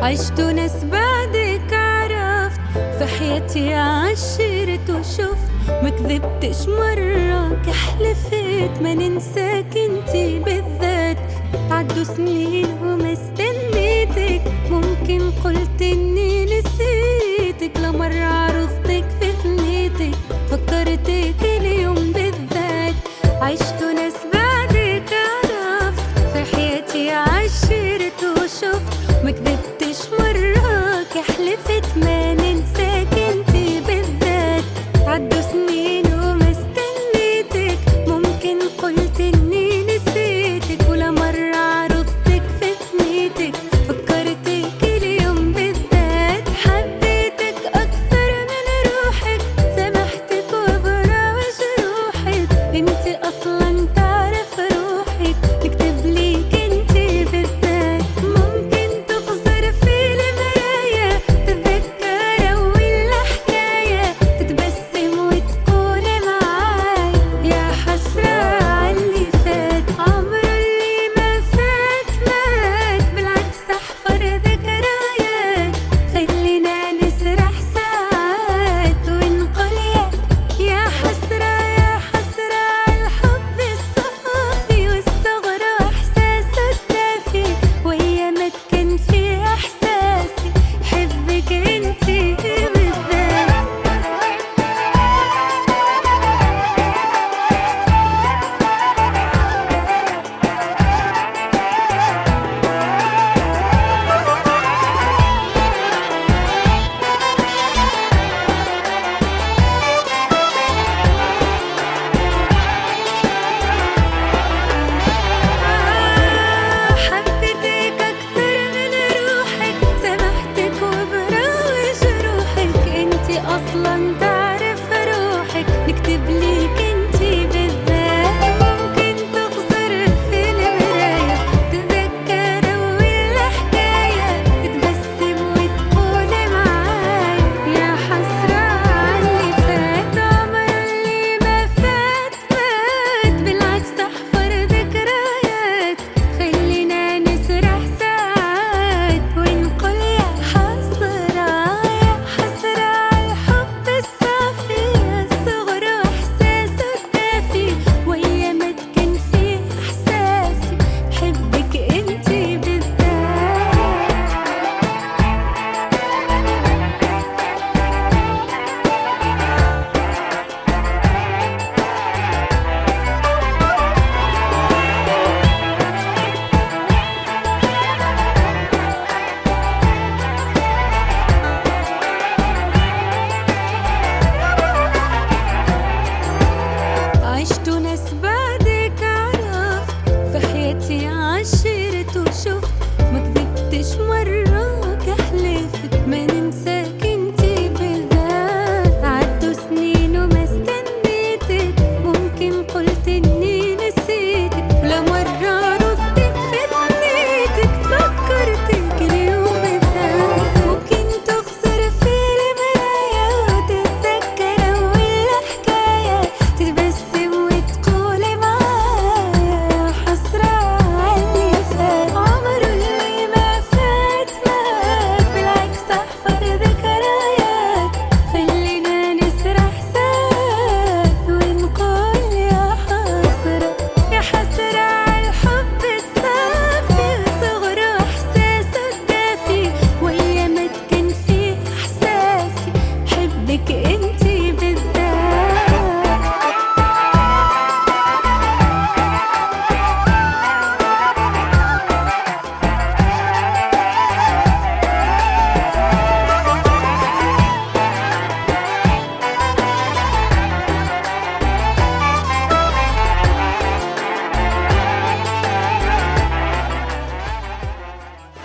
عشت ناس بعدك عرفت، في حياتي عشرت وشفت، ما كذبتش مرة كحلفت ما ننساك انتي بالذات. عدوا سنين وما استنيتك، ممكن قلت اني نسيتك، لا مرة عرفتك في ثنيتك، فكرتك اليوم بالذات. عشت ناس بعدك عرفت، في حياتي عشرت وشفت، ما كذبتش مرة كحلفت ما ننساك انتي بالذات. عدوا سنين وما استنيتك، ممكن قلت اني نسيتك، ولا مرة عرفتك في ثنيتك، فكرتك اليوم بالذات. حبيتك اكثر من روحك، سامحتك وبراوي جروحك، انتي اصلا